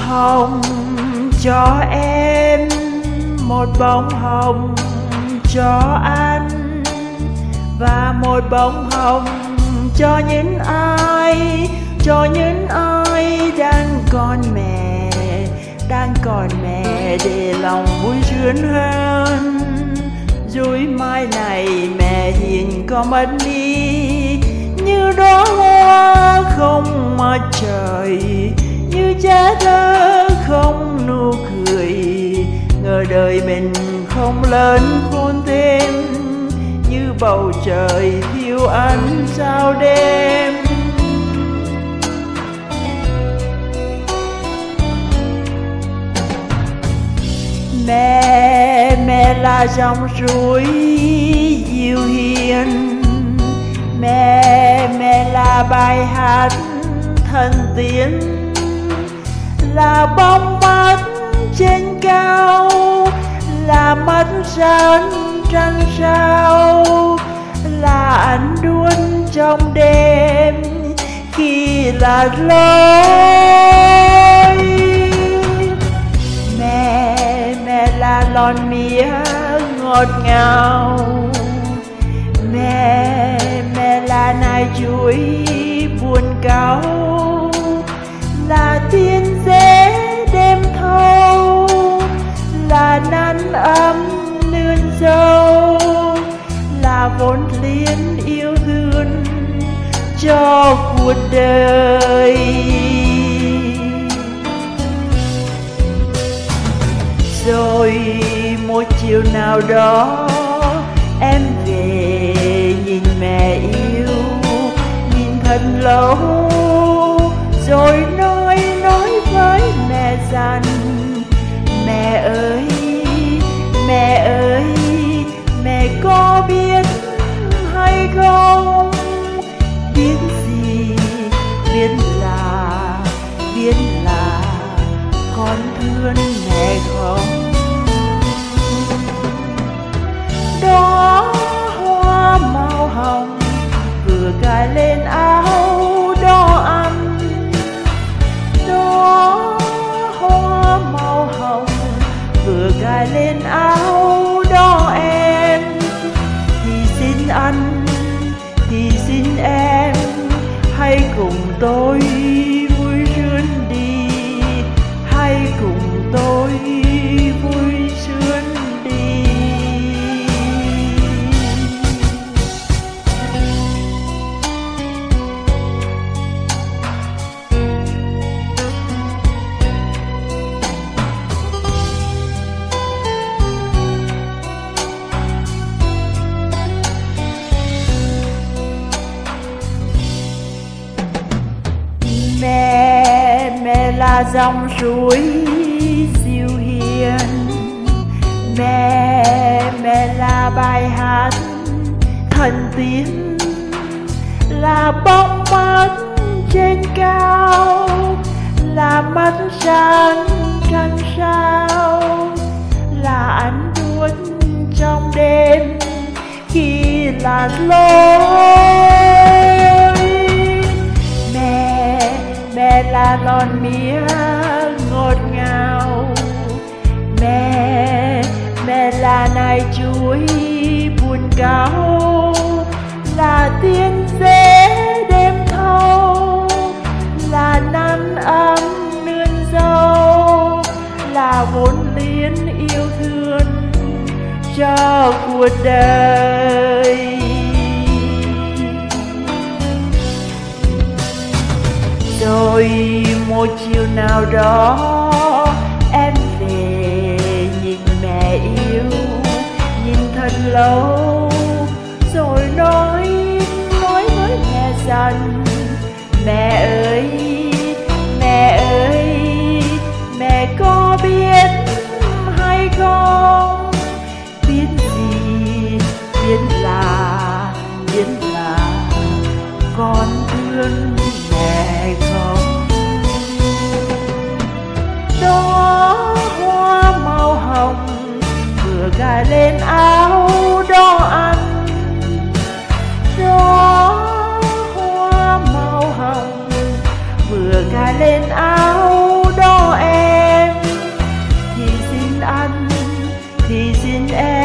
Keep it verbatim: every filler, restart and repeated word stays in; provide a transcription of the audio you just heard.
hồng cho em, một bông hồng cho anh, và một bông hồng cho những ai, cho những ai đang còn mẹ, đang còn mẹ để lòng vui sướng hơn. Rồi mai này mẹ hiền có mất đi, như đóa hoa không mặt trời, như cha thơ không nụ cười. Ngờ đời mình không lớn khôn thêm, như bầu trời thiếu ánh sao đêm. Mẹ, mẹ là dòng suối dịu hiền, Mẹ, mẹ là bài hát thần tiên, là bóng mắt trên cao, là mắt sáng trăng sao, là ánh đuôn trong đêm khi là lối. Mẹ, mẹ là lon mía ngọt ngào, Mẹ, mẹ là nai chuối buồn cáu, là tiên dế đêm thâu, là nắng ấm nương dâu, là vốn liếng yêu thương cho cuộc đời. Rồi một chiều nào đó em về nhìn mẹ yêu, nhìn thật lâu, rồi nói nói với mẹ rằng: mẹ ơi, mẹ ơi, mẹ có biết hay không, biết gì, biết là, biết là con thương mẹ không? Đó hoa màu hồng vừa cài lên áo đỏ anh, đó hoa màu hồng vừa cài lên áo đỏ em. Thì xin anh, thì xin em, hãy cùng tôi vui sướng đi, hãy cùng tôi vui sướng đi. Mẹ, mẹ là dòng suối dịu hiền, Mẹ, mẹ là bài hát thần tiên, là bóng mắt trên cao, là mắt sáng trăng sao, là ánh đuốc trong đêm khi là lối. Mẹ, mẹ là lon mía ngọt ngào, Mẹ, mẹ là nai chuối buồn cáu, là tiên dế đêm thâu, là nắng ấm nương dâu, là vốn liếng yêu thương cho cuộc đời. Rồi một chiều nào đó em về nhìn mẹ yêu, nhìn thật lâu, rồi nói nói với mẹ rằng: mẹ ơi, mẹ ơi, mẹ có biết hay không, biết gì, biết là, biết là con thương mẹ không? Đó hoa màu hồng vừa cài lên áo đỏ anh, đó hoa màu hồng vừa cài lên áo đỏ em. xin em